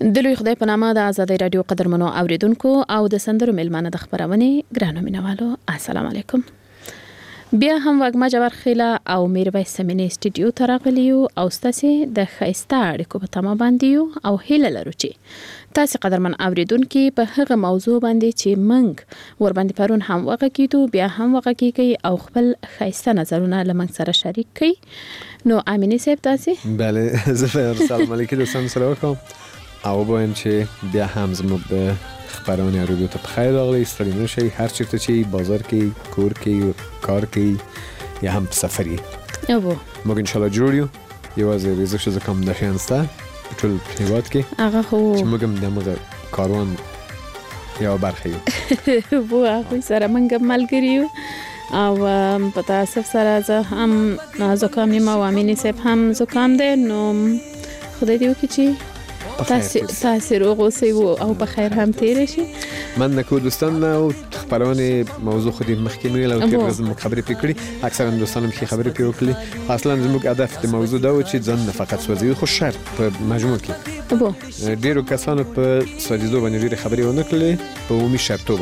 د لوی خدای په نامه د ازادي رادیو قدرمنو اوریدونکو او د سندرو ملمانه د خبرونه ګرانو مینوالو السلام علیکم. بیا هم وګما جوړ خیله او میرویس سمینی استودیو ته راغلیو او ستاسو د خیسته اړیکو په تمه باندې او هیله لرو چې تاسو قدرمن اوریدونکو په هغه موضوع باندې چې منګ ور باندې پرون هم وغه کیدو بیا هم وغه کیږي او خپل خیسته نظرونه لمنګ سره شریک کړئ. نو امینه صاحب تاسو بله زه السلام علیکم دوستان سره وکم او بایم چې بیا هم زموږ د خبرونه رادیو ته بخیر راغلی ستړي نشئ هر چیرته چې بازار کې کور کې کار کې یا هم سفری اوبو موږ ان شاء الله جوړ یو یوازې ریزش ز کوم د شانسته ټول هیواد کې هغه خو چې موږ د موږ کاروان یو برخه یو بو هغه سره موږ ملګریو او په تاسو سره زه هم زکام یم او امینه صاحب هم زکام ده. نو خدای دې وکړي چې تاسو روغ اوسئ او په خیر هم تیر شي. من نکو دوستان او خبرونه موضوع خودی مخکې مې له تیر ورځې خبرې پکړي اکثرا دوستانم چې خبرې پکړي اصلا زموږ هدف د موضوع دا و چې ځان نه فقط سوځي خو شر په مجموع کې ډیرو کسانو په سوځیدو باندې ډیره خبرې ونه کړې په عمومي شرطو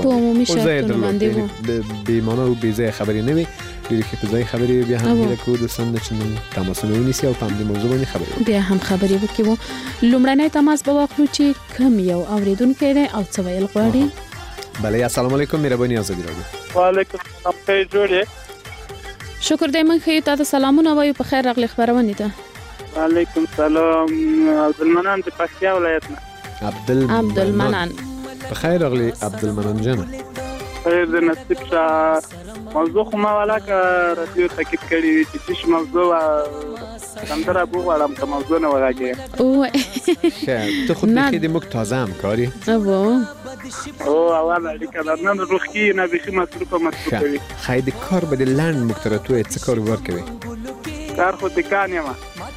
باندې به معنا او به ځای خبرې نه وي ډیره کې په ځای خبرې بیا هم له کو دوستان چې تاسو نو ونیسئ او په دې موضوع باندې خبرې بیا هم خبرې وکړو. لومړنۍ تماس به واخلو چې کوم یو اوریدونکو دی او څه ویل غواړي. بله السلام علیکم مهرباني ازادي رادیو. وعلیکم السلام ته جوړه شکر دې من خې تاسو سلامونه وایو په خیر راغلی خبرونه ته. وعلیکم السلام عبدالمنان د پکتیا ولایت نه. عبدالمنان په خیر راغلی عبدالمنان جان. خیر د نصیب شاه موضوع خو ما ولاکه رادیو تاکید کړی چې څه موضوع سندره بوغواړم که موضوع نه وراګي او ته خود بخی دی مک تازه هم کاری او اول اړیکه لرنه روخي نه بخي مصروف کوي خیلی کار بده لند مکترتو چه کار ورکوي کار خود دکان یم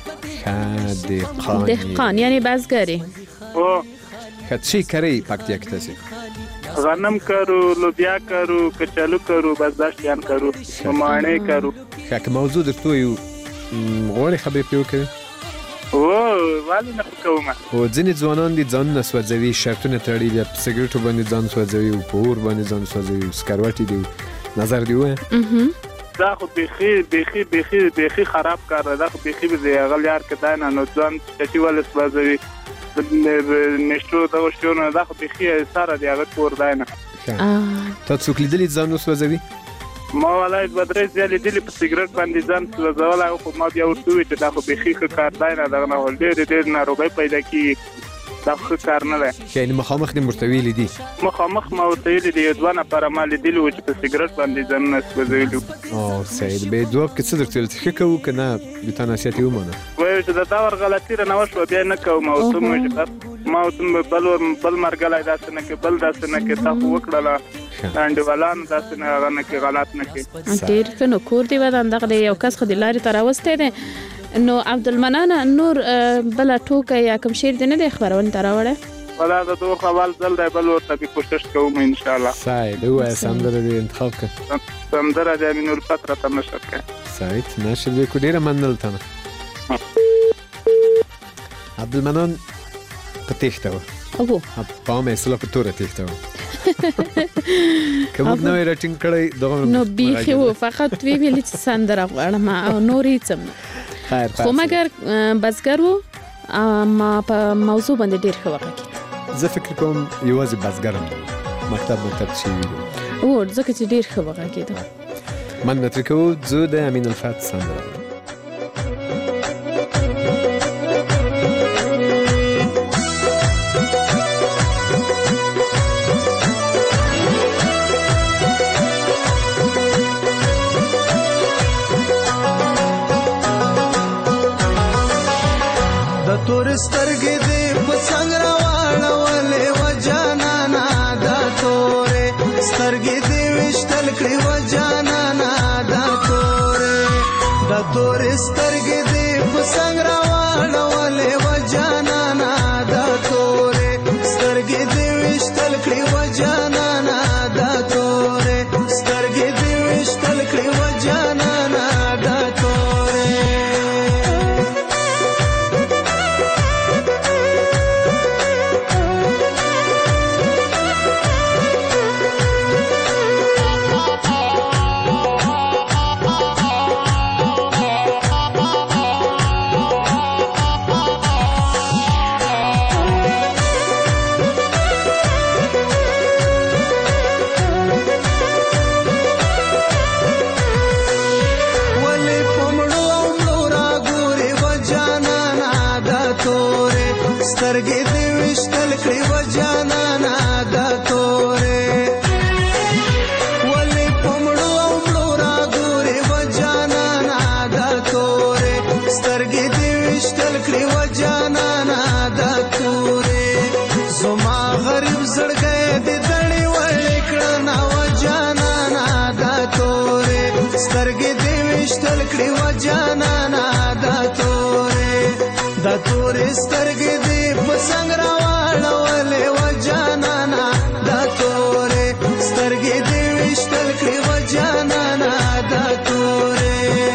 دهقان یعنی بازگری او چی کاری پکتیا کتاسی غنم کرو لوبیا کرو کچالو کرو بازداشتیان کرو ممانه کرو که موضوع در توی غوړي خبرې پیو کوي والی نه کومه او ځینې ځوانان دي ځان نه سوځوي شرطونه تړي بیا په سګریټو باندې ځان سوځوي او په اور باندې ځان سوځوي او سکروټي دي نظر دی وای دا خو بخي خراب کار ده خو بخي به غل یار کدا نه نو ځان چې ول سوځوي نشو دا وشتونه دا خو بخي سره دی هغه کور دی نه تاسو کلیدلی ځان سوځوي ما ولای بدرې ځلې دلی په سیګریټ باندې ځان سوځول او خو ما بیا ورته چې دا خو بخي کار دی نه دا نه ول ډېر ناروغي پیدا کی دا خو کار نه دی یعنی مخامخ د مرتوی لیدي مخامخ ما ورته لیدي ځوانه پر ما لیدل و چې په سیګریټ باندې ځان سوځول او سید به دوب کې څه درته تخکو کنه د تناسیت یومنه وای چې دا ور غلطی نه وشو بیا نه کوم او ته ما ته بل مرګلای داسې نه کې بل داسې نه کې تاسو وکړه انډولان داسې نه غنه کې غلط نه کې ډیر کنو کور دی ودان دغه یو کس خو د لارې تر اوسته دی. نو عبدالمنان نور بل ټوکه یا کوم شیر دی نه دی خبرونه تراوړه ولا دا دوه خپل ځل دی بل ورته به کوشش کوم ان شاء الله. سعید هو سندره دی انتخاب کړ سندره د امین الفتره ته نشک سعید نشه به کو ډیره منل تنه عبدالمنان پتیخته او په مې سره په توره تیخته کوم نو راټینګ کړی دغه نو بیخي و فقط وی ویل چې سندره غواړم او نورې څم خو مګر بزګر وو ما په موضوع باندې ډیر ښه وکړ. زه فکر کوم یوازې بزګرم مکتب شي او ځکه چې ډیر ښه وکړ من نترکو زه د امین الفت سندره سترګې دې په څنګ راوړولې و جانانا دا تورې سترګې دې وشتل کړې و جانانا دا تورې سترګې دې په څنګ راوړولې و جانانا دا تورې سترګې دې وشتل کړې و جانانا دا تورې سترګې دې وشتل کړې و جانانا دا تورې وشتل کړي و جانانا دا تورې ولې پمړو او مړو را ګورې و جانانا دا تورې سترګې دې وشتل کړي و جانانا دا تورې زما غریب زړګی دې دړې وړې کړنه و جانانا دا تورې سترګې دې وشتل کړي و جانانا دا تورې دا تورې سترګې دې په څنګ راواړولې و جانانا دا تورې سترګې دې وشتل کړي و جانانا دا تورې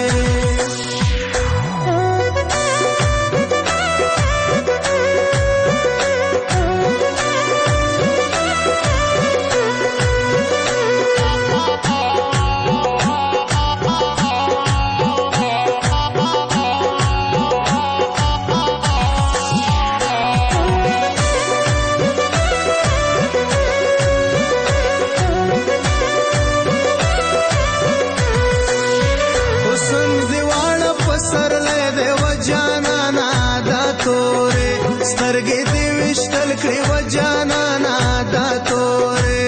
سترګې دې وشتل کړي و جانانا دا تورې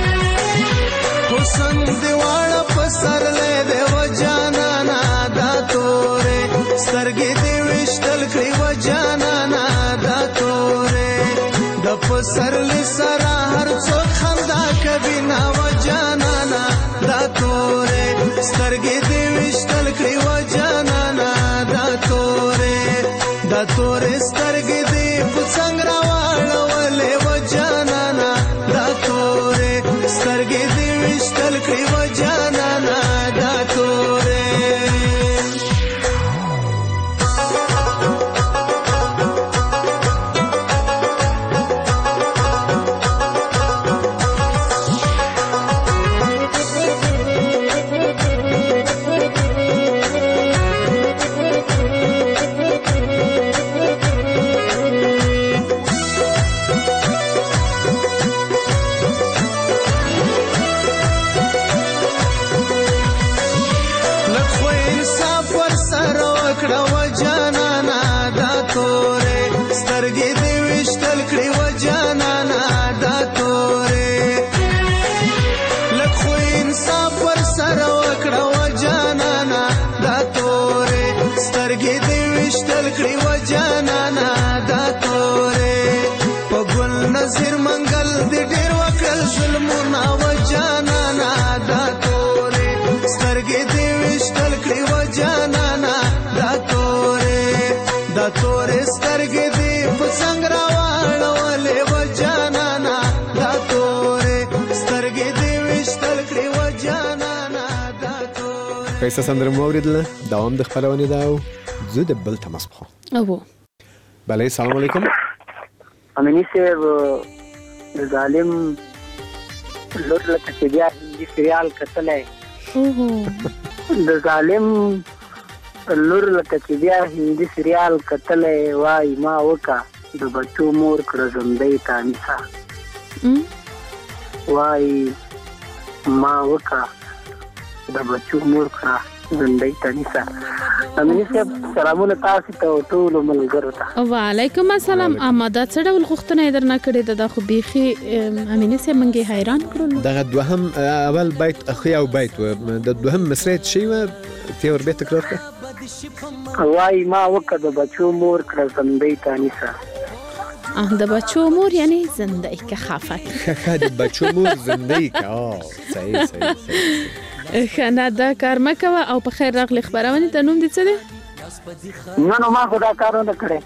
حسن دې واړه په سر لې و جانانا دا تورې سترګې دې وشتل کړي و جانانا دا تورې د په سر لې سره هر څوک خندا کوي نا و جانانا دا تورې سترګې دې وشتل کړي و جانانا دا تورې دا تورې سترګې دې په څنګ راواړولې و جانانا دا تورې سترګې دې وشتل کړي و جانانا دا تورې سترګې دې وشتل کړي و جانانا دا تورې لږ خو انصاف ور سره وکړه و جانانا دا تورې سترګې دې وشتل کړي و جانانا دا تورې په ګل نظر منګل دې ډېر وکړل ظلمونه و جانانا دا تورې سترګې دې وشتل کړي و جانانا دا تورې دا تورې سترګې دې په څنګ راواړولې و جانانا دا تورې سترګې دې وشتل کړي و جانانا دا تورې ښایسته سندره مو اورېدله دوام د خپرونې ده او زه د بل تماس بخوام بله سلام علیکم امینی صاحب د ظالم لور لکه چې بیا هندي سریال کتلی د ظالم لور لکه چې بیا هندي سریال کتلی وای ما وکا د بچو مور کړه زندۍ تانیسا وای ما وکا د بچو مور کړه زندۍ تانیسا امینی صاحب سلامونه تاسو ته ټول ملګرو ته وعلیکم السلام اماده څه ډول غوښتنه درنه کړې ده خو بيخي امینی صاحب منګي حیران کړل دغه دوهم اول بیت اخی او بیت د دوهم مسرې شی و تیور به تکرار کړه وای ما وکړه د بچو مور کړه زندۍ تانیسا د بچو مور یعنی زندۍ که خفه د بچو مور زندۍ که صحیح خنه دا کار مکوه او په خیر راغلی خبرونه ته نوم دې څه دی نو ما خدا کارونه کړې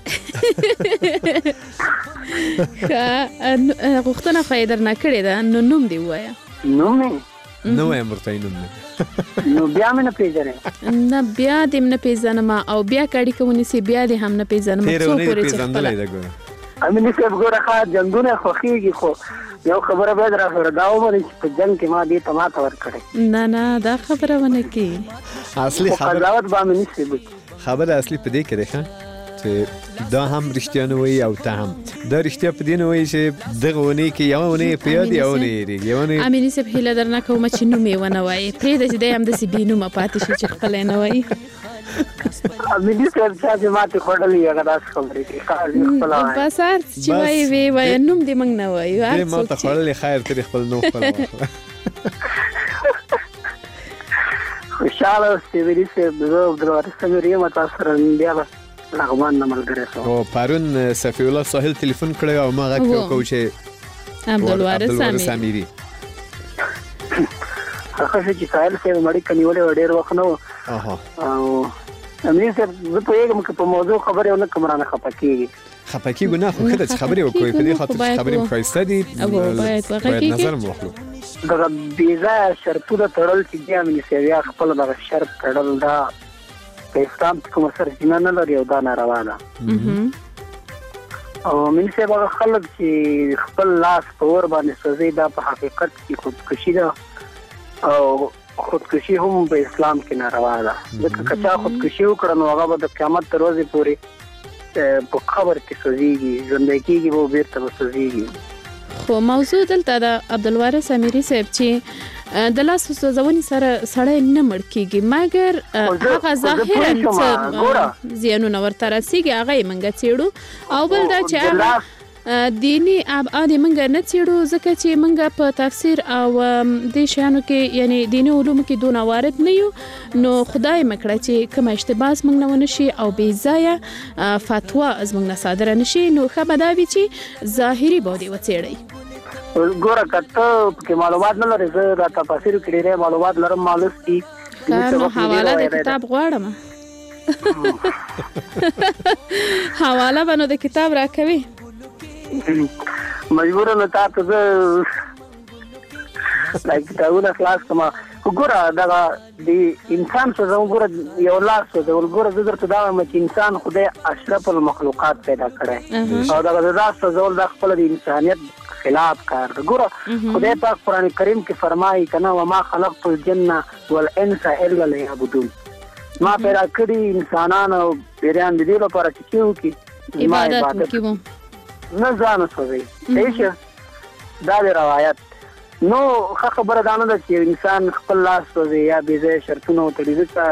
غوښتنه خو یې درنه کړې ده نو نوم دې ووایه نوم نو وایم ورته نوم نو بیا مې نه پیژنې نه بیا دې نه پیژنم او بیا کړي کومې سي بیا دې هم نه پیژنم څو پورې چې خپل امینی صاحب ګوره ښه جنګونه خوښېږي خو یو خبره باید را سره دا ومنئ چې په جنګ کې ما دې ته ماته ورکړې نه دا خبره ونه کې اصلي قضاوت به امینی صاحب خبره اصلي په دې کې ده چې دا هم رښتیا نه وایي او ته هم دا رښتیا په دې نه وایي چې دغه ونې کې یوه ونې په یاد یوه ونې هېرېږي. امیني صاحب هیله درنه کوم چې نوم یې ونه وایي، پرېږده چې دی همداسې بې نومه پاتې شي چې خپله یې نه وایي. امیني صاحب چې ماته خوړلې هغه داسې خبرې کوي بس هر چې وایي ویې وایه، نوم دې موږ نه وایو. دی ماته خوړلې خیر ته دې خپل نوم خپله واخله. خوشحاله اوسې امیني صاحب. زه عبدالوارث سمیري یم، تاسو سره بیا به لغمان نه ملګری شوم. او پرون صفي الله ساحل تلیفون کړی او ما غږ وکړو چې عبدالوارث سمیري هغه چې ساحل صاحب اړیکه نیولې وه ډېر وخت نه و. او امیني صاحب زه پوهېږم که په موضوع خبرې ونه کړم رانه خفه کېږي. خفه کېږو نه، خو ښه ده چې خبرې وکړو، په دې خاطر چې خبرې هم ښایسته دي باید نظر هم واخلو. دغه بېځایه شرطونه تړل چې دي امیني صاحب، یا خپله دغه شرط تړل دا په اسلام کې کومه سرچینه نه لري او دا ناروا ده. او امیني صاحب هغه خلک چې خپل لاس په اور باندې سوځوي دا په حقیقت کې خودکشي ده او خودکشي هم په اسلام کې ناروا ده. ځکه که چا خودکشي وکړه نو هغه به د قیامت تر ورځې پورې په قبر کې سوځېږي، ژوندی کېږي به بېرته به سوځېږي. خو موضوع دلته د عبدالوارث سمیري صاحب چې د لاس سوځونې سره سړی نه مړ کېږي، مګر هغه ظاهرا څه زیانونه ورته رسېږي هغه یې موږ څېړو. او بل دا چې هغه دینی ابعاد یې موږ نه څېړو ځکه چې موږ په تفسیر او دې شیانو کې یعنی دیني علومو کې دونه وارد نه یو، نو خدای مکړه چې کومه اشتباه زموږ نه ونه شي او بې ځایه فتوا زموږ نه صادره نه شي، نو ښه به دا وي چې ظاهري باندې وڅېړئ. ګوره که ته پکې معلومات نه لرې، زه دا تفاسیرو کې ډېری معلومات لرم، مالوس دي. نو حواله د کتاب غواړم. حواله به نو د کتاب راکوي. مجبوره نو تا ته زه دا کتابونه خلاص کړم. ګوره دغه د انسان سوځول، ګوره یو لاس سوځول، ګوره زه درته دا وایم چې انسان خدای اشرف المخلوقات پیدا کړی او دغه د لاس سوځول دا خپله د انسانیت خلاف کار ده. ګوره خدای پاک قرآن کریم کې فرمایي که نه وما خلقت الجن والانس الا لیعبدون، ما پیدا کړي انسانان او پیریان د دې لپاره چې څه وکړي، عبادت وکړي، نه ځان وسوځوي. صحیح شه، دا د روایت. نو ښه خبره دا نه ده چې انسان خپل لاس سوځوي یا بې ځایه شرطونه وتړي، ځکه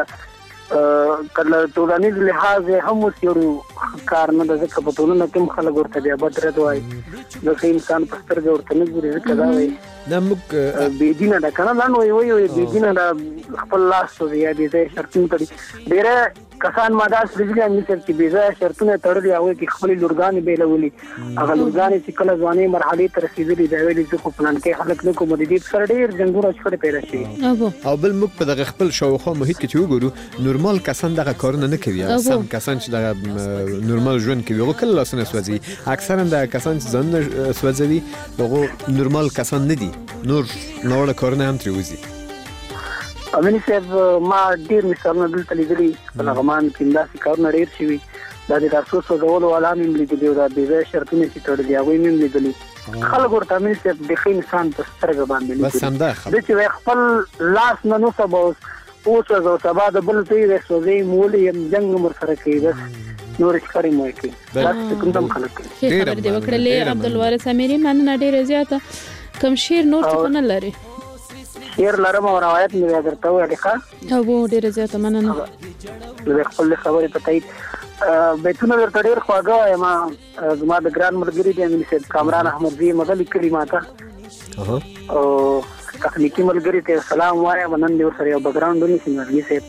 که له ټولنیز لحاظ هم اوس یو کار نه ده، ځکه په ټولنه کې هم خلک ورته بیا بد رد وایي، ځکه انسان په سترګه ورته نه ګوري، ځکه دا وایي بېدینه ده که نه، لنډ وایي بېدینه ده، خپل لاس سوځوي یا بې ځایه شرطونه تړي. ډېری کسان ما داسې لیدلي امیني صاحب چې بې ځایه شرطونه تړلي، هغوی کې خپلې لورګانې بېلولي. هغه لورګانې چې کله ځوانۍ مرحلې ته رسېدلي دا ویلي زه خو پلانکي خلک نه کوم، د دې سره ډېر جنګونه شخړې پیدا شوي. او بل موږ په دغه خپل شاوخوا محیط کې چې وګورو، نورمال کسان دغه کارونه نه کوي. سم کسان چې دغه نورمال ژوند کوي هغوی کله لاسونه سوځوي، اکثرا دغه کسان چې ځانونه سوځوي هغوی نورمال کسان نه دي، نور ناوړه کارونه هم ترې وځي. امیني صاحب ما ډېر مثالونه دلته لیدلي، په لغمان کې داسې کارونه ډېر شوي، دا د لاسو سوځولو والا مې هم لیدلي او دا بې ځایه شرطونه چې تړلي هغوی مې هم لیدلي. خلک ورته امیني صاحب بیخي انسان په سترګه باندې لیدلي، ده چې خپل لاس نه نو سبا اوسوځ او سبا د بل ته یې سوځوي مولې یم جنګ هم ورسره کوي، بس نورې ښکارې مو یې کوي. داسې کوم هم خلک کوي. ښې خبرې دې وکړلې عبدالوارث سمیري، مننه ډېره زیاته. کوم شعر نور څه نه لري؟ شعر لرم او روایت مې بیا درته وویلې ښه. او ډېره زیاته مننه. د خپل خبرې په تایید بیتونه درته ډېر خواږه وایم. زما د ګران ملګري دی امیني صاحب کامران احمدزي یې مغه لیکلي ما ته، او تخنیکي ملګري ته سلام وایم، نن دې ورسره یو بیکګراونډ ونیسي امیني صاحب.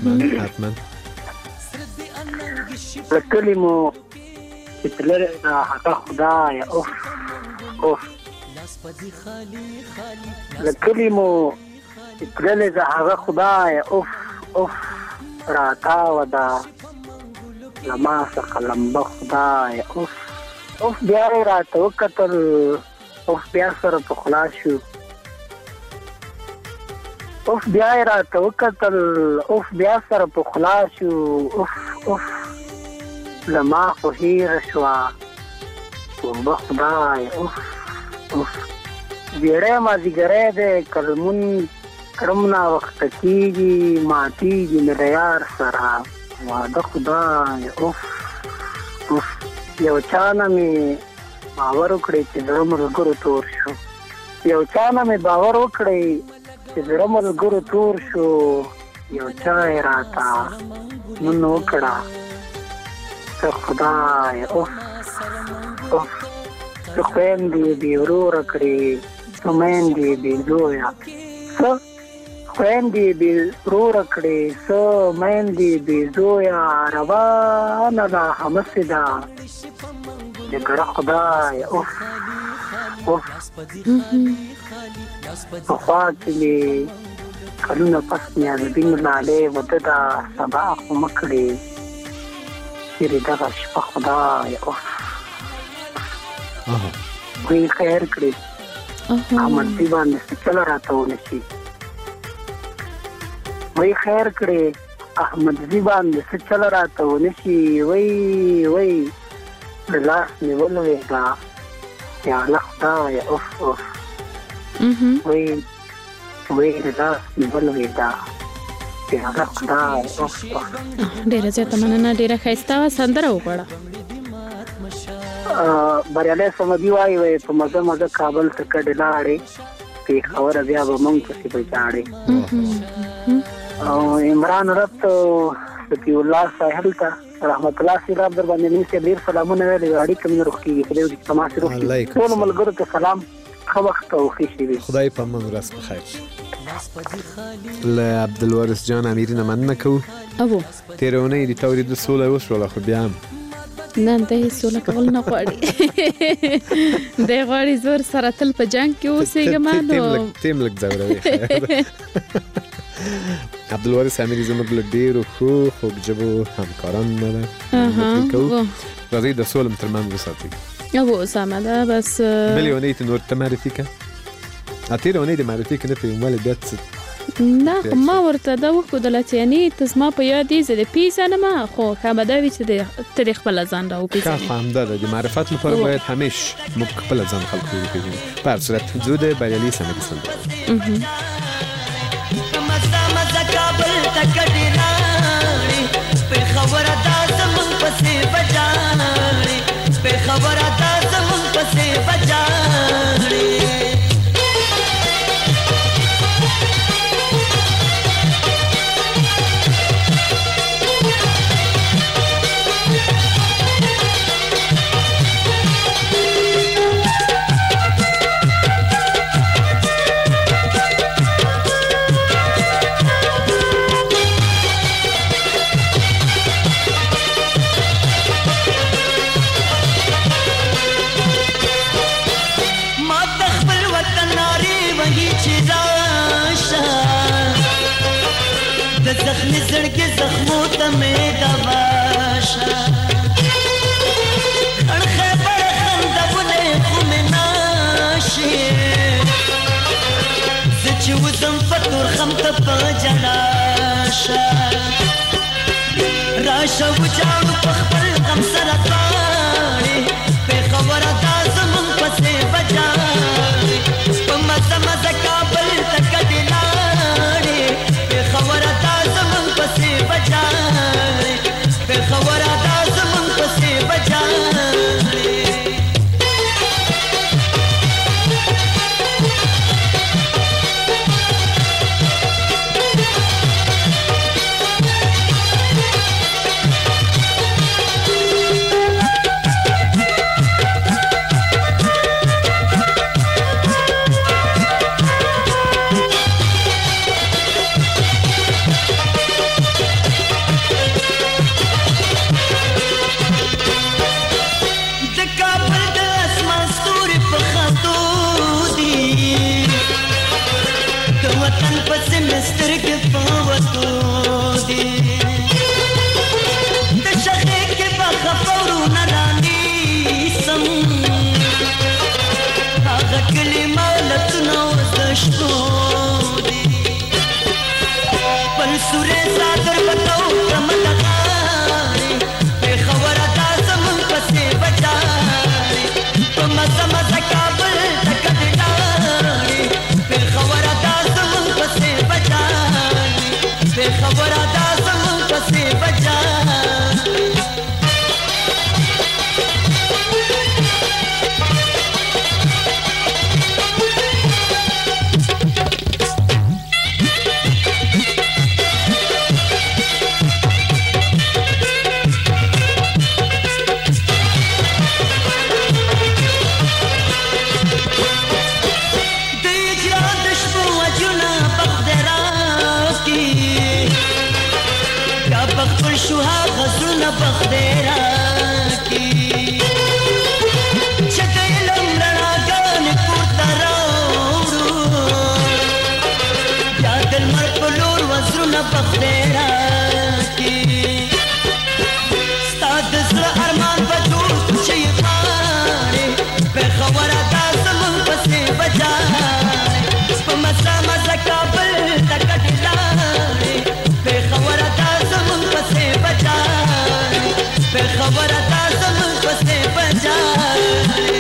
له کلي مو چې تللی د هغه خدایه اوف اوف، له کلي مو چې تللی د هغه خدایه اوف اوف، راتاوه ده له ما څخه لمبه خدایه اوف اوف، بیا یې راته وکتل اوف، بیا سره په خلا شو اوف، بیا یې راته وکتل اوف، بیا سره په خلا شو اوف اوف، له ما خو هېره شوه توبه خدایه اوف اوف، بیړی مازدیګری دی که لمونځ کړم ناوخته کېږي ماتېږي مې د یار سره واده خدایه اوف یو چانه می باور وکړي چې زړه ملګرو تور شو یو چانه می باور وکړي چې زړه ملګرو تور شو یو چا راته نن وکړه ته خدای اوف ته خویندې بې وروره کړې ته میندې بې زویه څه خویندې بې وروره کړې څه میندې بې زویه روانه ده همسې ده جګړه خدای اوف پخوا چې مې کلونه پس مې عزبین لالې وده ده سبا خو مه کړې چیرې دغه شپه خدای اوف وی خیر کړي احمد دی باندې څه چل راته ونشي وی خیر کړي احمد دی باندې څه چل راته ونشي وی لاس نیول وېدا یا خدای اوف وی لاس نیول وېدا یا خدای اوف ډیره زیاته مننه ډیره ښایسته سندره وکړه بریالی سمدي وایي په مزه کابل ته کډې لاړې پېښور بیا به موږ پسې بچاړې او عمران رب سفي الله صاحب ته رحمت الله صاحب در باندې مې ډېر سلامونه ویلې اړیکې مې روغ کېږي خدای دې تماسې روغ کړي ټول ملګرو ته سلام ښه وخت او ښې شېبې خدای په امان ورځ بخیر له عبدالوارث جان امیري نه مننه کوو تېره اونۍ د تا اورېدو سوله وشوله خو بیا هم نه دی سوله کول نه غواړي دی غواړي زور سره تل په جنګ کې اوسېږم نو تیم لږ ځوروي عبدالوارث امیري زموږ له ډېرو ښو خوږژبو همکارانو نه ده راځئ د سوله م تر منځ وساتئ سمه ده بس بلې اونۍ ته نور ته معرفي که تېره اونۍ د معرفي که نه پوهېږم ولې بیا څه نه خو ما ورته دا وښودله چې یعنې ته زما په یاد یې زه د پیژنم خو ښه به دا وي چې ته د خپله ځان راوپېژنې ښه همدا ده د معرفت لپاره باید همیش موږ خپله ځان خلکو وپېژنو په هر صورت ځو د بریالي سندرې سندره کابل ته کډې لاړې پېښوره دا زموږ پسې بجاړې پېښوره دا زموږ پسې بجاړې زخمی زړګي زخمو ته مې دوا شه خړخه پر خندونه خو مې ناشي زه چې وزم په تور خم ته په جلا شه راشه وجاړو په خپل غم سره تاړې پېښوره دا زموږ پسې بجاړې په مزه مزه کابل ته کډې لاړې پېښوره پسې بجاړې پېښوره دا زموږ پسې بجاړې شو هغه زړونه بخدیرا کی چې د علم رڼاګانې پورته راوړو یا د لمر په لور وزرونه بخدیرا کی ستا د زړه ارمان به ټول چې یې غواړې پېښوره دا زموږ پسې بجاړې په مزه مزه کابل ته کډې لاړې پېښوره دا زموږ پسې بجاړې پېښوره دا زموږ پسې بجاړې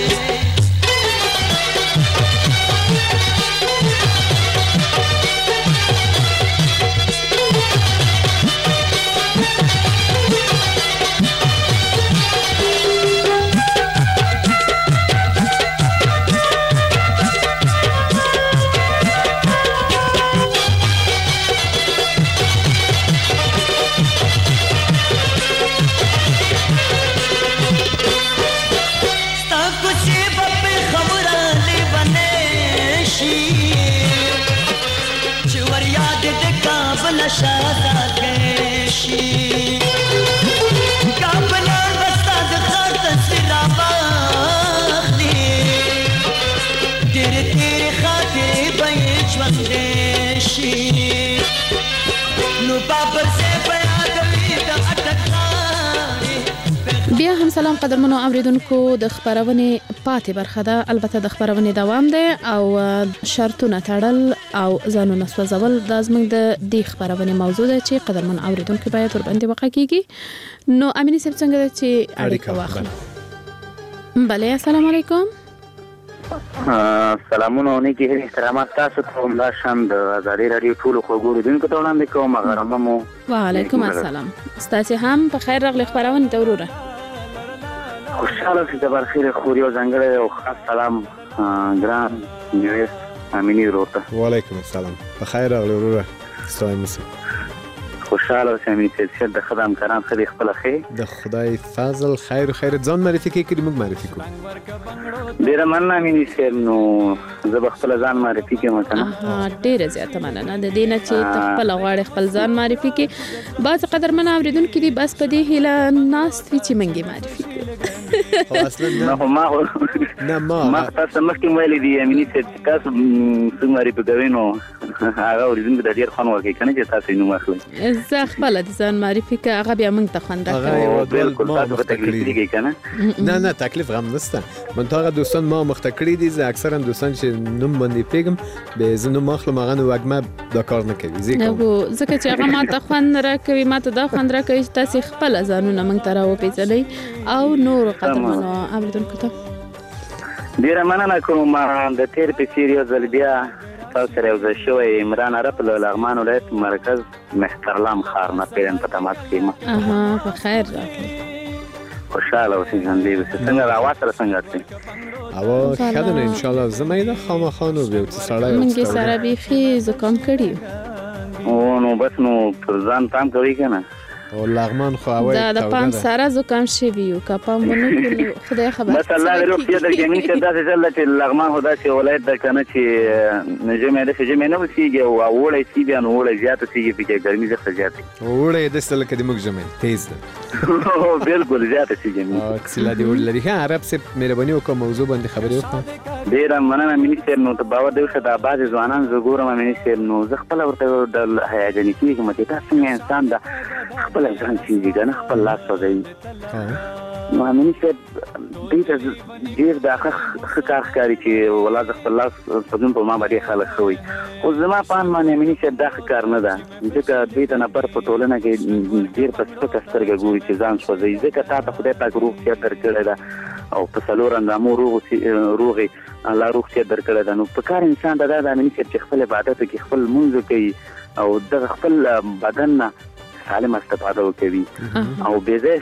شادا کشی کابلا بستا د خاط سراواخلی تیرے تیرے خاطر بیچ وندشی نو بابر سے بیاد وید اٹکاری. بیا هم سلام قدرمنو اوریدونکو د خبرونه پاتې برخه ده البته د خبرونه دوام ده او شرطونه تړل او ځانونه سوځول د زموږ د دې خبرونه موضوع ده چې قدرمن اوریدونکو باید ور باندې وقایږي. نو امینه صاحب څنګه ده چې اړیکه واخلو؟ بله السلام علیکم. سلامونه نیکی هی احترامات تاسو ته الله شان د ازادي رادیو ټول خوګورو دونکو ته وړاندې کوم غرامو. وعلیکم السلام. ستاسو هم په خیر راغلی خبرونه ته وروره. خوشاله چې د برخیره خوري او ځنګړی او خاص سلام ګران نیوس امینی وروته. وعلیکم السلام. په خیر راغلی وروره. ستاسو مسه خوشاله اوسئ چې د خدام کرام خدای خپل خیر د خدای فضل خیر ځان معرفي کړي موږ معرفي کوو. ډیر مننه مینې سر نو زه به خپل ځان معرفي کوم کنه. ډیر زیاته مننه د دې نه چې خپل غواړي خپل ځان معرفي کړي. باز قدرمن اوریدونکو دي بس په دې هیله ناست وي چې منګي معرفي کړي. اصلا نه ما تاسو مخکې ویلي دي مینې سر تاسو څنګه معرفي کوي نو هغه اوریدونکو د ډیر خوان ورکړي کنه چې تاسو نو واخلئ. زه خپل د ځان معرفي که هغه بیا موږ ته خوند راکوي. بالکل تاسو به تکلیف کیږي کنه. نه تکلیف غم نشته. من تا دوستان ما مختکړي دي زه اکثرا دوستان چې نوم باندې پیګم به زه نو مخلو مغه وګمه دا کار نه کوي زیکو ځکه چې هغه ما ته خوند راکوي ما ته دا خوند راکوي چې تاسو خپل ځانونه موږ ته راوپېژنئ او نور قدرمنو اوریدونکو ته ډیره مننه کوم د تیر په سیریو ځل بیا تاسو سره یو ځای شوی عمران عرب له لغمان ولایت مرکز مهترلام ښار نه پیرن په تماس کې ما په خیر راغلی. خوشاله اوسئ ژوندي اوسئ. څنګه راوات سره څنګه اوسئ؟ هوا ښه ده ان شاء الله. زمایده خامخانو به سړی موږ سره بیخي زکام کړي او نو بس نو پر ځان پام کوي کنه. او لغمان خو هوای دا د پام سره زکام شي ویو کا پام ونه خدای خبر. بس الله دې روغتیا درکړي چې داسې ځل چې لغمان هدا چې ولایت د کنه چې نجمه د شجمه نه وسیږي او وړي سی بیا نو وړي زیات سیږي په ګرمي ځخه زیات وړي د سل کې د موږ جمع تیز ده بالکل زیات سیږي. سلا دی ولري ها عرب سه مهرباني وکړه موضوع باندې خبرې وکړه. ډیر مننه منیستر نو ته باور دی چې د باز ځوانان زګورم منیستر نو زه خپل ورته د هیجاني کیږم چې تاسو انسان د خپل ځان چیزی کنه خپل لاس وځي. نو منیستر دې ته ډیر د کار ښکاري چې ولادت خپل لاس په دې په ما باندې خلک خوي او زما پان باندې منیستر دا کار نه ده ځکه دې ته نه پر پټولنه کې ډیر په سپکه سترګه ګوري چې ځان سوځي ځکه تاسو خدای پاک روغ څه درکړی ده او په څلور اندامو روغي الله روغ څه درکړی ده. نو په کار انسان دا د منیستر چې خپل عبادت کې خپل منځ کوي او د خپل بدن سالم استفاده وکوي او بيزش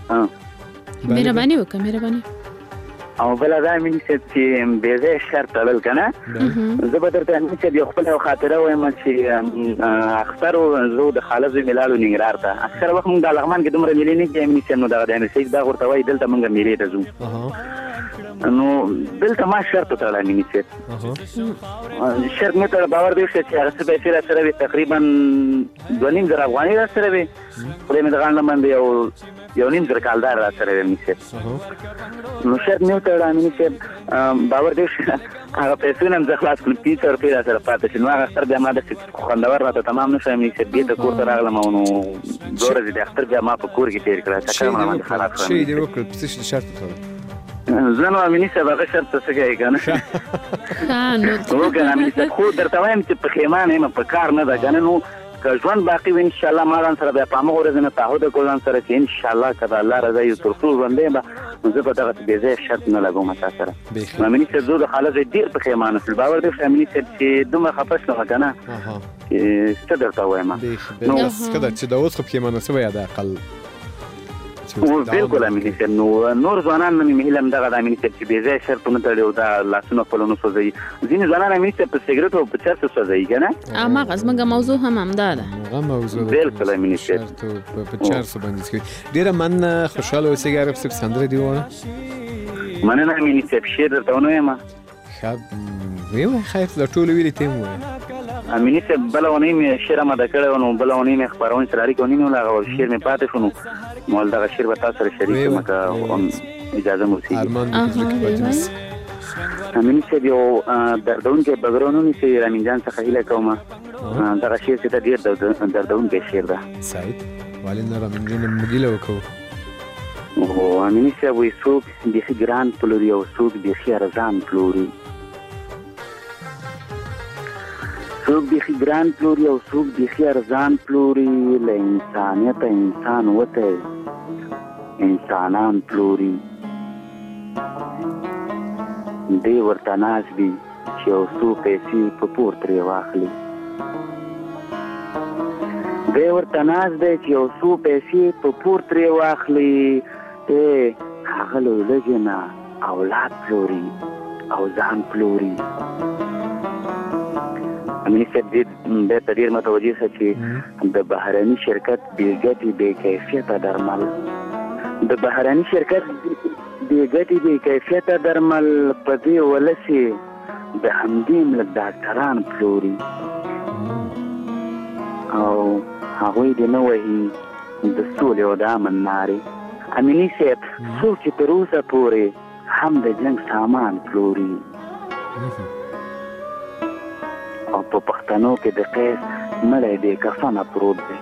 مهرباني وکړه مهرباني او بل دا مې چې بيزه شرط تړل کنه زه به درته چې یو خپل خاطره وایم چې اخترو زو د خالد ملالو نګرار ته اکثر وخت موږ د لغمان کې دومره ملي نه کېم چې نو دا د سید دا ورته وای دلته موږ ملي ته ځو نو دلته ما شرط تړل امیني صاحب شرط مې تړل باور دی چې هغه څه پیسې را سره وي تقریبا 2.5 افغانۍ را سره وي خدای مې د غاڼه باندې یو نیم زر کالدار را سره وي امیني صاحب نو شرط مې تړل امیني صاحب باور دی چې هغه پیسې نن زه خلاص کړم 300 روپۍ را سره پاتې شي نو هغه سر بیا ما د خوندور راته تمام نشو امیني صاحب بیا د کور ته راغلم او نو 2 ورځې د اختر بیا ما په کور کې تېر کړه چکر مې باندې خراب کړ شي دې وکړ څه شرط تړل زه نو امیني صاحب هغه شرط څه کوي که نه وکړه امیني صاحب خو درته وایم چې پښیمانه یم په کار نه ده که نه نو که ژوند باقي وي انشاءالله ما ځان سره بیا په همغه ورځې نه تعهد وکړو ځان سره چې انشاءالله که د الله رضا یو تر څو ژوندی یم نو زه به دغسې بې ځایه شرط نه لګوم تا سره نو امیني صاحب زه د خاله زوی ډېر پښیمانه شول باور دی امیني صاحب چې دومره خفه شلم که نه چې څه درته ووایم نو ښه ده چې د اوس خو پښیمانه شوی یا د اقل بالکل امیني صاحب نو نور ځوانان نه مې هیله همدغه د امیني صاحب چې بې ځایه شرطونه تړي او دا لاسونه خپل ونه سوځوي ځینې ځوانان امیني صاحب په سګرټ او په چرس سوځوي که نه هماغه زموږ موضوع هم همدا ده بالکل امیني صاحب په چرسو باندې کوي ډېره مننه خوشحاله اوسئ عرب صاحب سندره دې ووایه مننه امیني صاحب شعر درته ونه وایم ښه ویوایه خیر د ټولو ویلې ته یې ووایه امیني صاحب بله اونۍ مې شعر اماده کړی و نو بله اونۍ مې خپرونې سره اړیکه ونیمه هغه شعر مې پاتې شو نو مول دغه شعر به تاسو سره شریک کړم که اجازه مو وسیږي امیني صاحب یو دردونکی بګرو نه نیسي رامین جان څخه هیله کوم دغه شعر چې ته ډېر دردونکی شعر ده صحیح ولې نه رامین جان موږ هیله وکړو امیني صاحب وایي څوک بیخي ګران پلوري او څوک بیخي ارزان پلوري څوک بیخي ګران پلوري او څوک بیخي ارزان پلوري له انسانیته انسان وتی انسانان پلوري دی ورته ناست دي چې یو څو پیسې په پور ترې واخلي دی ورته ناست دی چې یو څو پیسې په پور ترې واخلي هغه له لږې نه اولاد پلوري او ځان پلوري امیني صاحب دې ته ډېر متوجه شه چې د بهرني شرکت بې ګټې بې کیفیته درمل د بهرني شرکت بې ګټې بې کیفیته درمل په دې ولسې د همدې ملک ډاکټران پلوري او هغوی دې نه وهي د سولې او د امن نارې امیني صاحب څوک چې تر اوسه پورې هم د جنګ سامان پلوري او په پښتنو کې د قیس مړی بې کفنه پروت دی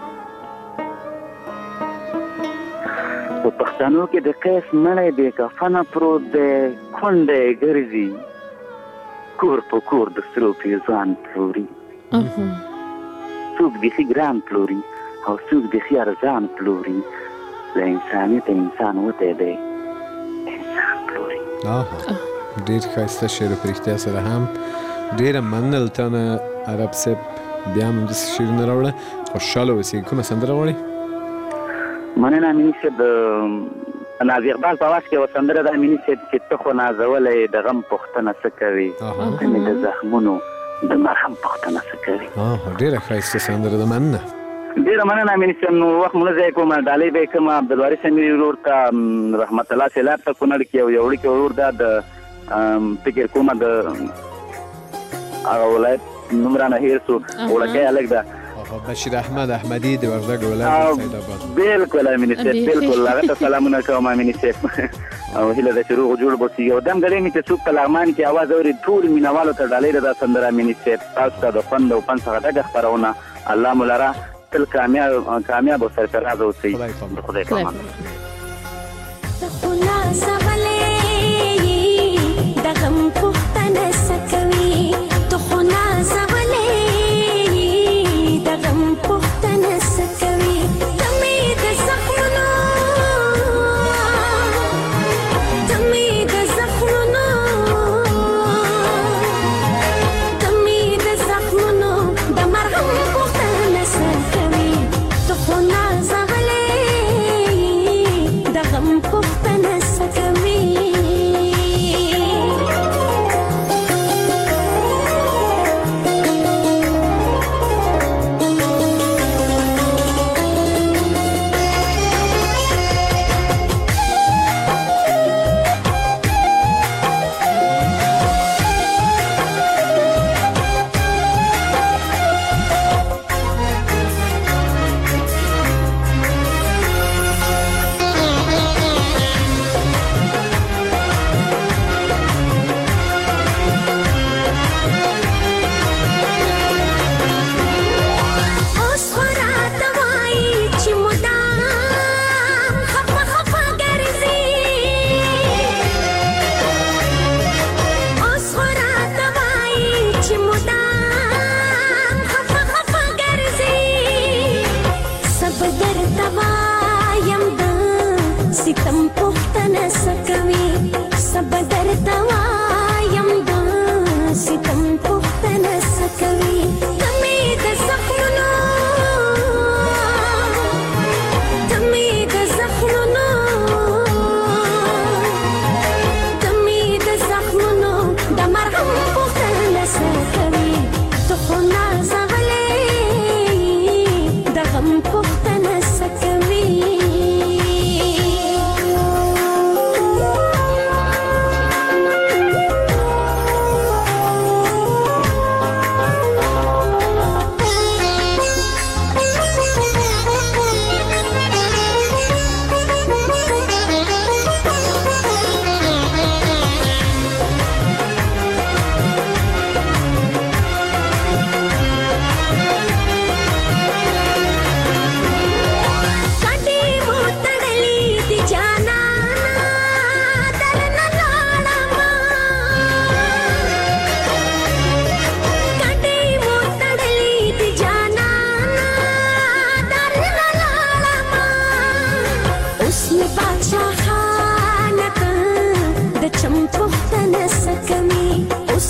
په پښتنو کې د قیس مړی بې کفنه پروت دی کونډی ګرځي کور په کور د سرو پیزوان پلوري څوک بیخي ګران پلوري او څوک بیخي ارزان پلوري له انسانیته انسان وتی دی انسان پلوري ډېر ښایسته شعر په رښتیا سره هم ډېره مننه له تا نه عرب صاحب بیا هم همداسې شعرونه راوړه خوشحاله اوسئ کومه سندره غواړئ مننه امیني صاحب ناز اقبال په اواز کې یوه سندره ده امیني صاحب چې ته خو نازولی د غم پوښتنه څه کوي ته مې د زخمونو د مرهم پوښتنه څه کوي ډېره ښایسته سندره ده مننه ډېره مننه امیني صاحب نو وخت مو نه ضایع کوم ډالۍ به یې کوم عبدالوارث امیر ورور ته رحمت الله سیلاب ته کونړ کې یو وړوکی ورور ده د فکر کومه د هغه ولایت نوم رانه هېر شو وړوکی هلک ده بشیر احمد احمدي د وردګ ولایت سید آباد بالکل امیني صاحب بالکل هغه ته سلامونه کوم امیني صاحب او هیله ده چې روغ جوړ به اوسي یو دم ګډۍ مې چې څوک په لغمان کې اواز اوري ټول مینوالو ته ډالۍ ده دا سندره امیني صاحب تاسو ته د خوند او پند څخه ډکه خپرونه الله مو لره تل کامیاب او سرفراز اوسئ د خدای په امان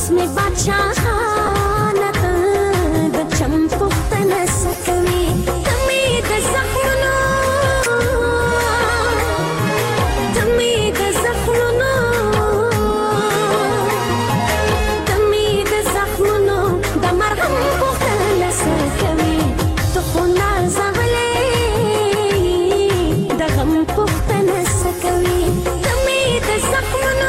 حسن بادشاہانت د چم پختنه سکوي تمې د زخمونو تمې د زخمونو تمې د زخمونو د مرهم پختنه سکوي تو خو نازولې د غم پختنه سکوي تمې د زخمونو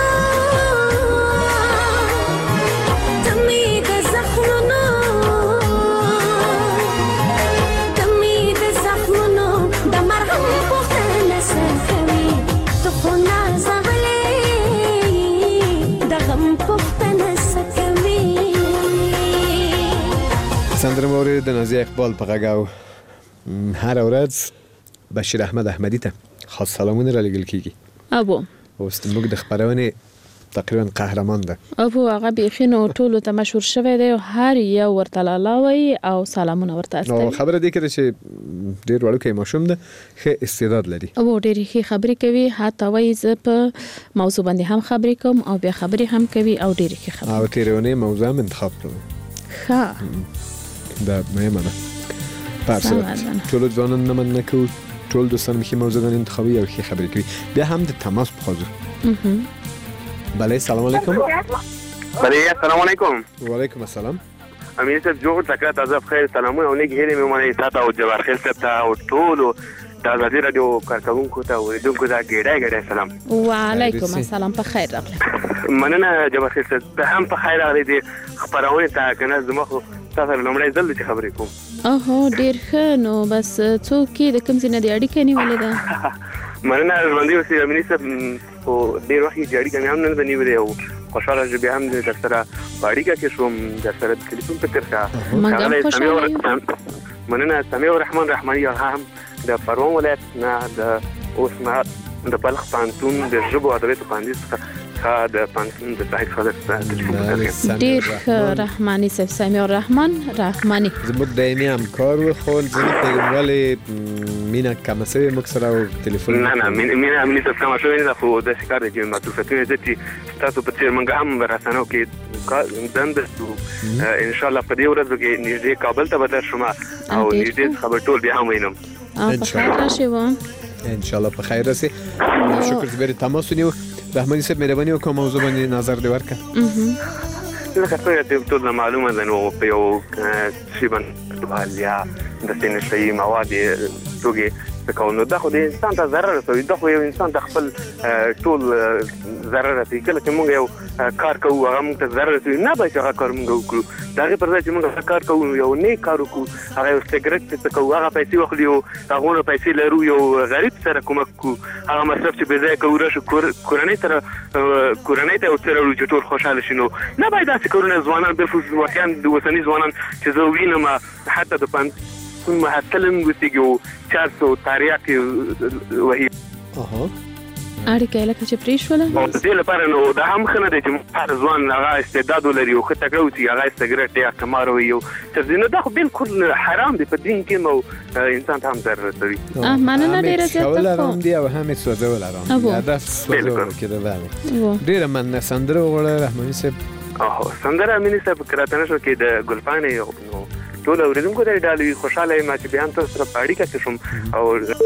سندره مورد د نازیه اقبال په غږ او هر ورځ بشیر احمد احمدی ته خاص سلامونه را لېږل کیږي. ابو اوس موږ د خبرونې تقریبا قهرمان ده. ابو هغه بیخي نو ټولو ته مشهور شوی دی او هر یو ورته لالاوي او سلامونه ورته استوي. نو خبره دی کړه چې ډیر وړوکی ماشوم ده، ښه استعداد لري. او ډېرې ښې خبرې کوي، حتی وایي زه په موضوع باندې هم خبرې کوم او بیا خبرې هم کوي او ډېرې ښې خبرې. او تیرونې موضوع هم انتخاب کړو. ښه دا مهمه ده. پارسه ټول ځوانان نه من نکو، ټول دوستان ښې موضوعګان انتخابي او ښې خبرې کوي. بیا هم د تماس په خاطر. بله سلام علیکم. بله السلام علیکم. و علیکم السلام. امین صاحب جوړ تکړه تازه خیر سلامونه او نیک هیلې مې مونږه تاسو او جوار خیر صاحب ته او ټول د ازادي رادیو کارکونکو ته اوریدونکو ته ګډه سلام. وعلیکم السلام، په خیر راغلی. مننه جوار خیر صاحب، ته هم په خیر راغلی دي. خبرونه ته کنه زما خو تاسو لومړی ځل چې خبرې کوم. اوه ډیر ښه. نو بس څوک د کوم ځای نه دی اړیکه نیولې ده؟ مننه ژوندۍ اوسئ امین صاحب. او ډیر وخت یې اړیکه مې هم نه نیولې او خوشاله ژبه هم در سره اړیکه کې شوم، در سره د ټلیفون په ترخه. مننه سمیع الرحمن رحماني هم د پروان ولایت نه د اوسما د بلخ پانتون د ژبو ادبیاتو پاندیس د پانتون د صاحب خالد ډیر رحماني صاحب سمیع الرحمن رحماني زموږ دایمي همکار و. خو ځینې پیغاموالې مینا کمسوي موږ سره ټلیفون نه مینا امني صاحب کم شوی نه، خو د شکار د معطوفتونه د چې تاسو په څیر موږ هم رسنو کې دند ان شاء الله په دې ورځ کې نږدې کابل ته به درشم او نږدې خبر ټول بیا هم وینم ان شاء الله. ان شاء الله په خیر راسي. شکر زبر تماس ونیو. رحماني صاحب مهرباني وکړه موضوع باندې نظر دی ورکړه. لکه ټول معلومه ده نو په یو شی باندې حالیا د سینې شي مواد توګه تکونو دا خو د انسان ته ضرر رسوي. دا خو یو انسان د خپل ټول ضرر رسوي. کله چې موږ یو کار کوو هغه موږ ته ضرر رسوي، نه باید هغه کار موږ وکړو. دا غي پر ځای چې موږ کار کوو یو نیک کار وکړو، هغه یو سیګریټ څه کوو، هغه پیسې واخلو، هغه نو پیسې لرو، یو غریب سره کومک کو، هغه مصرف چې به ځای کوو راشه کورنۍ ته سره چې ټول خوشاله شینو. نه باید داسې کارونه ځوانان به وسیان د وسنی ځوانان چې زه وینم حتی د پان محتلم وسیګو 400 تاریخ وهي اړیکه لکه چې پریښوله او دې لپاره نو دا هم خنه دي چې هر ځوان هغه استعداد لري او خته کوي چې هغه سیګریټ یا کمار وي او تر دې نه دا خو بالکل حرام دی په دین کې، نو انسان ته هم ضرر رسوي. مننه ډیره زیاته حرام دی او هم سوځول حرام دی. دا سوځول کېده باندې ډیره من سندره وغوړه رحماني صاحب. سندره امینی صاحب کراته نشو کې د ګلپانې نو ټول اوریدونکو ته ډالوي خوشاله ما چې بیان تاسو سره پاړی کې شوم او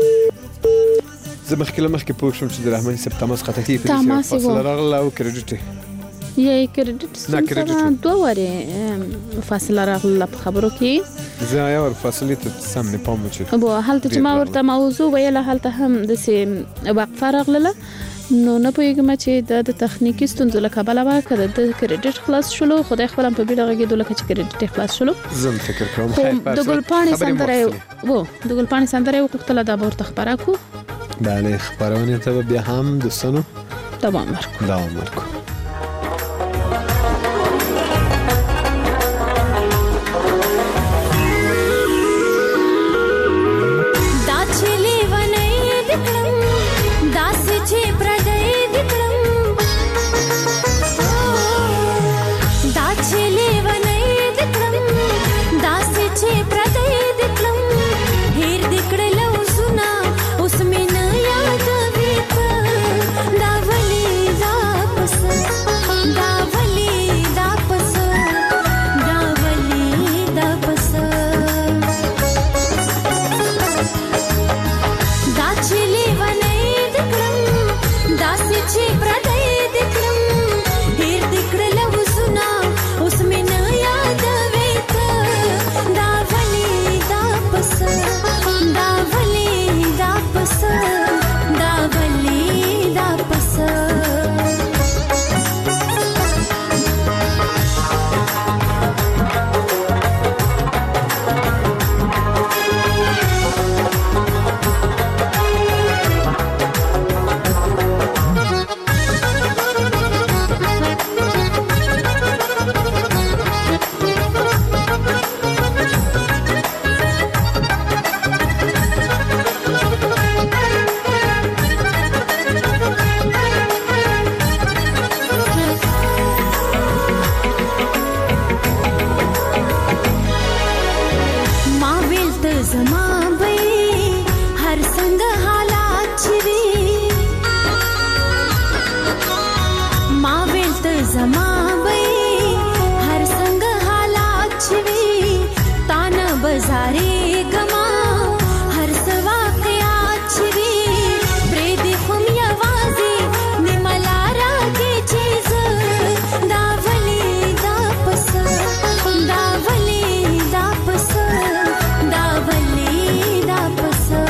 زه مخکې پوه شوم چې د رحماني صاحب تماس خطا کیږي. فاصله راغله او کریډټ یې کریډټ سره دوه وره فاصله راغله په خبرو کې. زه یو فاصله ته سم نه پام وچ ابو حالت چې ما ورته موضوع ویله حالت هم د سیم وقفه راغله نو نه پوهیږم چې د تخنیکی ستونزو له کبله واکړه د کریډټ خلاص شلو. خدای خپل په بیړه غږیدو لکه چې کریډټ خلاص شلو. زم فکر کوم خیر د ګلپانې سندره وکړه دا ورته خبره کو. بله خبرونه ته بیا هم دوستانو دوام ورکو. उसमें नया कविता दावली जा पसंद ډارې ګما هر څه واقعات چې وي پرېږدي خو م یوازې نیمه لاره کې چې زه دا ولې دا پسه دا ولې دا پسه دا ولې دا پسه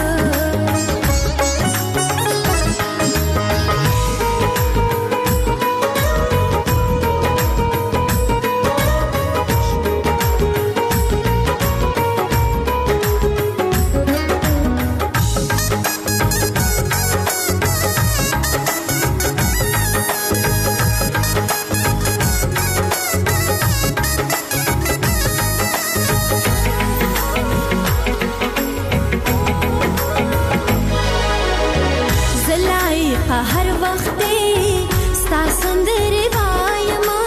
هر وخت ستا سندرې وایما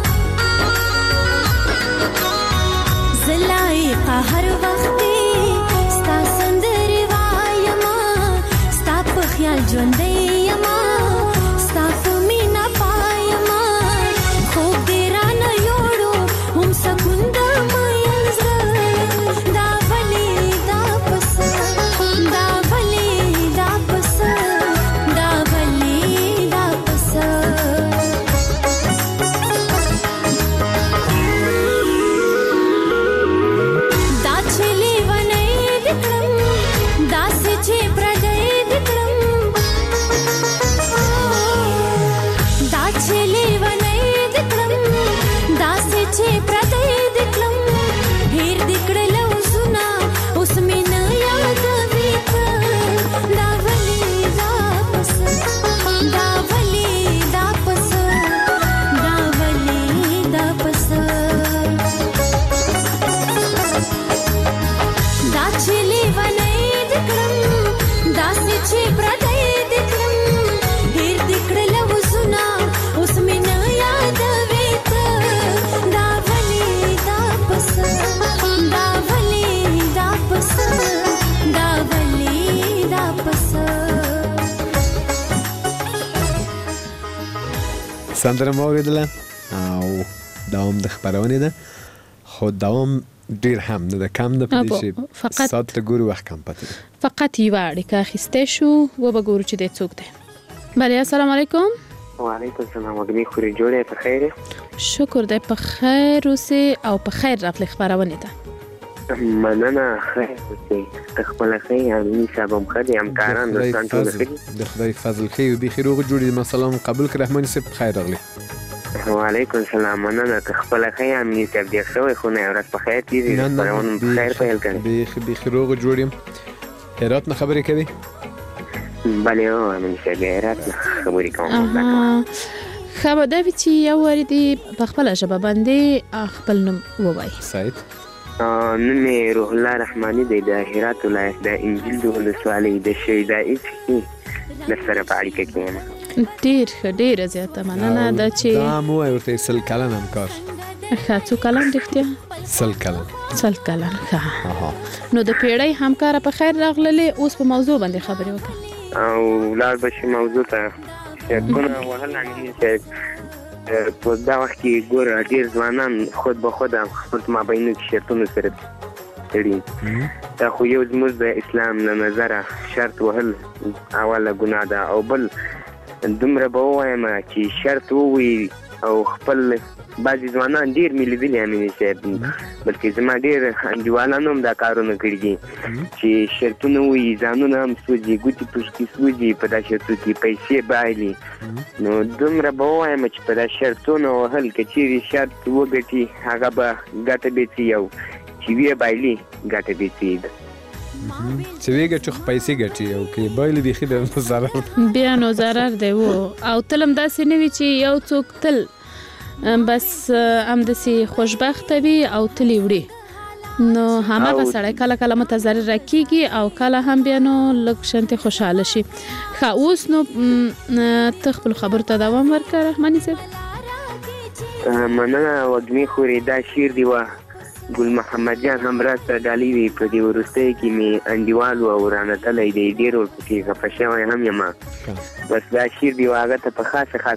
زه لایقه هر وخت ستا سندرې وایما ستا په خیال ژوندی یما ستا په مینه پایما خوب دې رانه یوړو هم سکون د مین زړه دا ولې دا پسه دا ولې دا پسه سندره مو اوریدله او دوام د خبرونه ده خو دوام ډیر هم نه ده کم نه پدې شي سات ته ګورو وخت کم پاتې فقط یو اړیکه اخیسته شو و به ګورو چې د څوک ده بله السلام علیکم وعلیکم السلام وګړي خوري جوړه په خیر شکر ده په خیر اوسه او په خیر راغلی خبرونه ده مننه خیر اوسه خپل خیر امي صاحب خدي همکاران دوستان ټول خیر د خدای فضل خیر او بخیر او جوړي مثلا قبول کړه رحمان صاحب خیر راغلی وعلیکم السلام مننه خپل خیر امي صاحب دې شوی خو نه ورځ په خیر تیری پرون خیر پیل کړي بخیر او جوړي هرات نه خبرې کوي بله او امي صاحب هرات خبرې کوم خبر دا چې یو وردی په خپل ژبه باندې خپل نوم ووایي سعید نوم روح الله رحماني دی د هرات ولایت د انجیل د ولسوالۍ د شهیدای کې د سره په اړیکه کې یم ډېر زیاته مننه دا چې دا مو ورته سل کلن همکار ښه څو کلن رښتیا سل کلن ښه نو د پیړۍ همکاره په خیر راغللې اوس په موضوع باندې خبرې وکړه او لاړ بشي موضوع ته کونه وهل چې په دا وخت کې ګور ډیر ځوانان خود به خود خپل مابین کې شرطونه سره تړي دا خو یو زموږ د اسلام له نظره شرط وهل اوله ګناه ده او بل دومره به ووایم چې شرط ووي او خپل بعضې ځوانان ډېر مې لیدلي امین صاحب بلکې زما ډېر انډیوالانو هم دا کارونه کړي دي چې شرطونه ووایي ځانونه هم سوځي ګوتې پوښکې سوځي په دا شرطو کې پیسې بایلي نو دومره به ووایم چې په دا شرطونه وهل که چیرې شرط وګټي هغه به ګټه بیڅي او چې ویې بایلي ګټه بیڅي ده چې ویګه چې پیسې ګټي او کې بایلي بیخي د ضرر بیا نو ضرر دی او تلم داسې نه وي چې یو څوک تل بس همداسې خوشبخته وي او تلې وړي نو هماغه سړی کله کله متضرر کیږي او کله هم بیا نو لږ شانتې خوشحاله شي ښه اوس نو ته خپل خبرو ته دوام ورکړه رحماني صاحب مننه وږمې خورې دا شعر دی ګل محمد جان هم راسته ډالۍ وي په دې وروستیو کې مې انډیوال و او رانتلی دی ډېر ورپسې خفه شوی هم یم بس دا شعر دی هغه ته په خاصه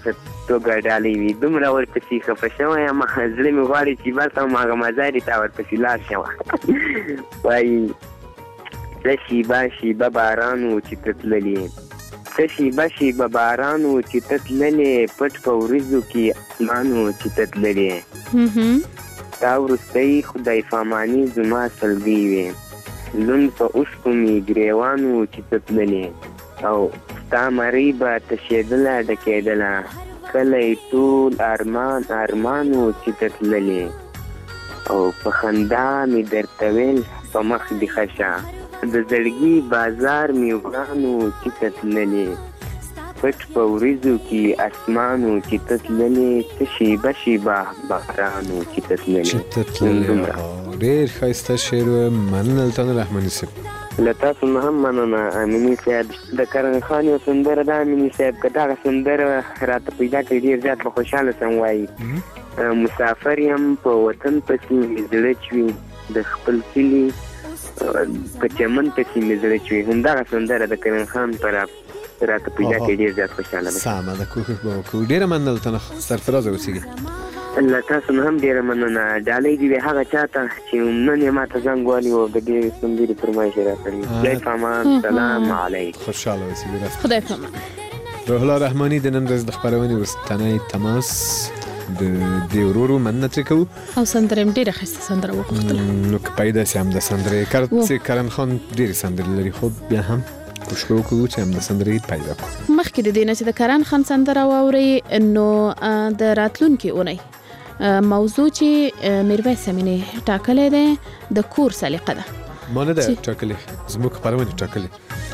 توګه ډالۍ وي دومره ورپسې خفه شوی یم زړه مې غواړي چې بس هم هغه مزاري ته ورپسې لاړ شم وایي څه شیبه شیبه باران و چې ته تللې څه شیبه شیبه باران و چې ته تللې پټ په وریځو کې اسمان و چې ته تللې تا وروستی خدای پاماني زما سلګۍ وې لوند په اوښکو مې ګریوان و چې ته تللې او ستا مرۍ به تشېدله ډکېدله کله یې ټول ارمان ارمان و چې ته تللې او په خندا مې درته ویل په مخ دې ښه شه د زړګي بازار مې وران و چې ته تللې پټ په وریځو کې اسمان و چې ته تللې څه شیبه شیبه باران و چې ته تللې ډېر ښایسته شعر و مننه التان رحماني صاحب له تاسو نه هم مننه امیني صاحب د کرن خان یو سندره ده امیني صاحب که دغه سندره راته پیدا کړي ډېر زیات به خوشحاله سم وایي مسافر یم په وطن پسې مې زړه چوي د خپل کلي په چمن پسې مې زړه چوي همدغه سندره د کرن خان په راته پیدا کړي ډېر زیات خوشحاله به سمه ده کوښښ به وکړو ډېره مننه التانه سرفرازه اوسېږي له تاسو نه هم ډېره مننه ډالۍ دې وي هغه چا ته چې نن یې ما ته زنګ والي و د دې سندرې فرمایش یې راکړي خدای پامان سلام علیکم خوشحاله اوسېږي خدای پامان روح الله رحماني د نن ورځ د خپرونې وروستنی تماس د دې ورورو مننه ترې کوو او سندره یې ډېره ښایسته سندره وغوښتله نو که پیدا سي هم د سندرې چې کرن خان ډېرې سندرې لري خو بیا هم کوشش وکړو چې هم د سندرې پیدا کړو مخکې د دې نه چې د کرن خان سندره واورئ نو د راتلونکې اونۍ موضوع چې میرویس امینی ټاکلې ده د کور سلیقه ده ما نه ده ټاکلې زموږ خبرونه ټاکلې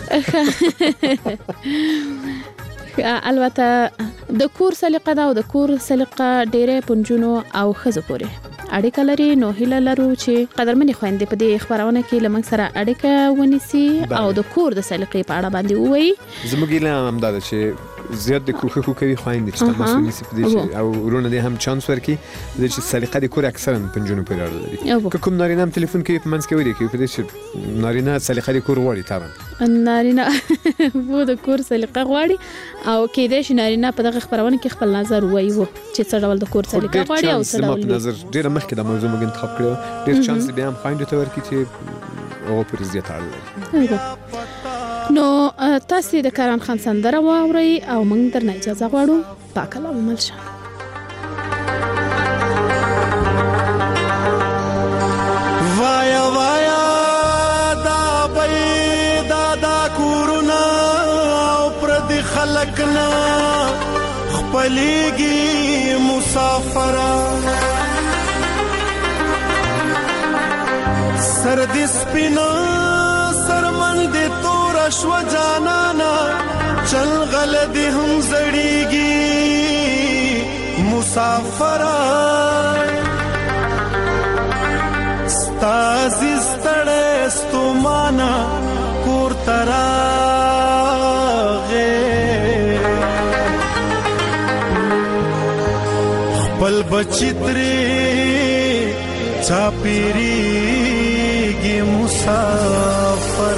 البته د کور سلیقه ده او د کور سلیقه ډېرې پنځونو او ښځو پورې اړیکه لري نو هیله لرو چې قدرمنې خويندې په دې خبرونه کې لمن سره اړیکه ونیسي او د کور د سلیقې په اړه باندې وایي زموږ اعلان هم دا چې زیات د کوښښ کوي خويندې چې تاسو ونیسي په دې او ورونه دې هم چانس ورکړي چې سلیقه د کور اکثرا پنځونو پورې اړه لري کوم نارینه هم ټلیفون کوي په منځ کې وایي په دې چې نارینه سلیقه د کور غواړي طبعا نارینه وو د کور سلیقه غواړي او کېدای شي نارینه په دغه خبرونه کې خپل نظر وایي چې څه ډول د کور سلیقه غواړي او څه ډول نظر ډېر مخکې د موضوع موږ انتخاب کړو ډېر چانس بیا هم خويندې ته ورکړي چې هغه پر زیات اړه لري نو تاسو د کرن خان سندره واورئ او موږ درنه اجازه غواړو پاک الله عمل شه وایا وایا دا بيدا دا کورونا او پر دي خلقنا خپلېږي مسافر سر دې سپینا سرمن دې تور شو جانانا چل غل دې هم زړیږي مسافر ستاسي ستړې ستومانا کور تراغه خپل بچی ترې چاپیریږي مسافر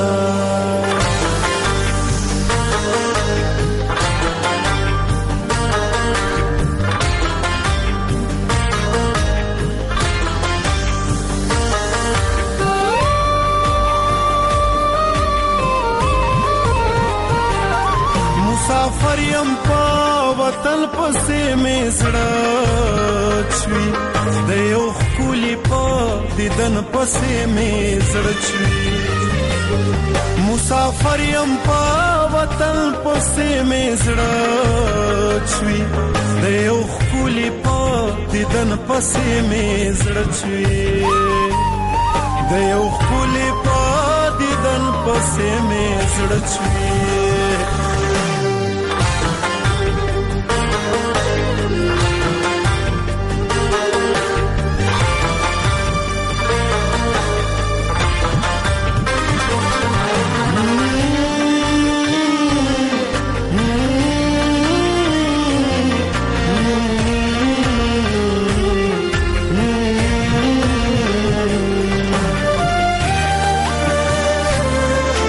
مسافر یم په وطن پسې مې زړه چوي د یو ښکلي په دیدن پسې مې زړه چوي مسافر یم په وطن پسې مې زړه چوي د یو ښکلي په دیدن پسې مې زړه چوي د یو ښکلي په دیدن پسې مې زړه چوي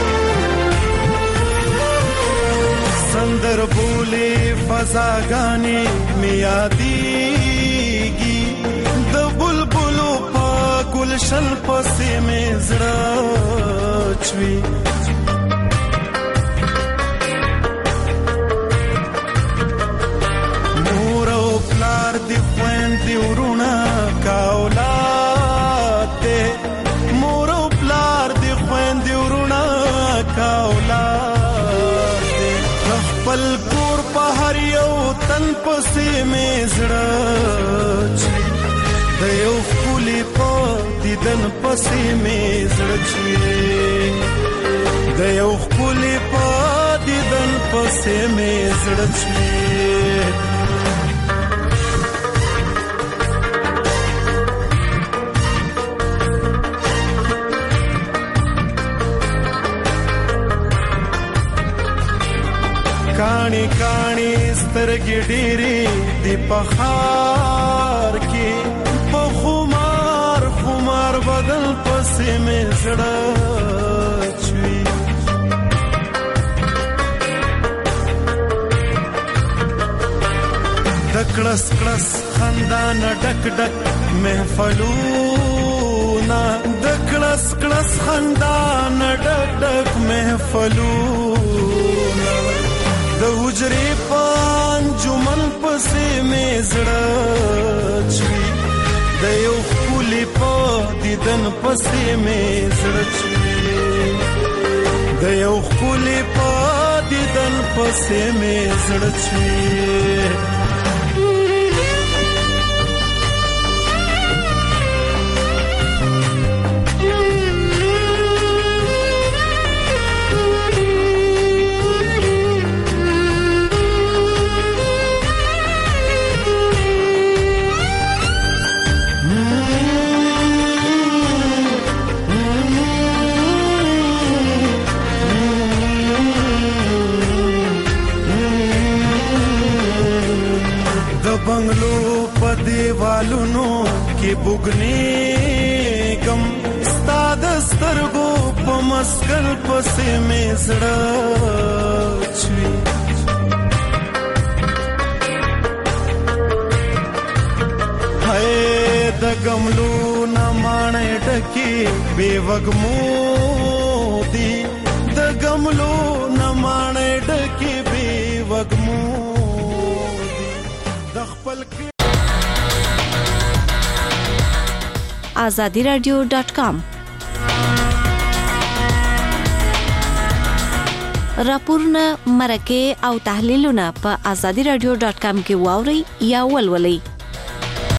فضاګانې می یادېږي د بلبلو په ګلشن پسې مې زړه چوي مور او پلار دې خویندې ورونه کا اولاد دې مور او پلار دې خویندې ورونه کا اولاد دې خپل کور په هر یو تن پسې مې زړه چوي د یو ښکلي په دیدن پسې مې زړه چوي د یو ښکلي په دیدن پسې مې زړه چوي کاڼي کاڼي سترګې ډېرې د پخار کې په خمار خمار بدن پسې مې زړه چوي د کړس کړس خندا نه ډک ډک محفلونه د کړس کړس خندا نه ډک ډک محفلونه د حجرې په انجمن پسې مې زړه چوي د یو ښکلي په دیدن پسې مې زړه چوي د یو ښکلي په دیدن پسې مې زړه چوي بنگلو په دیوالونو کې بوګنی کم ستاد سترګو په مسکل پسې مې زړه چوي هاي د ګملو نه مانې ډکې بے وګمو دي د ګملو نه مانې ډکې بے وګمو azadiradio.com راپورونه مرکه او تحلیلونه په azadiradio.com کې واوري یا ولولئ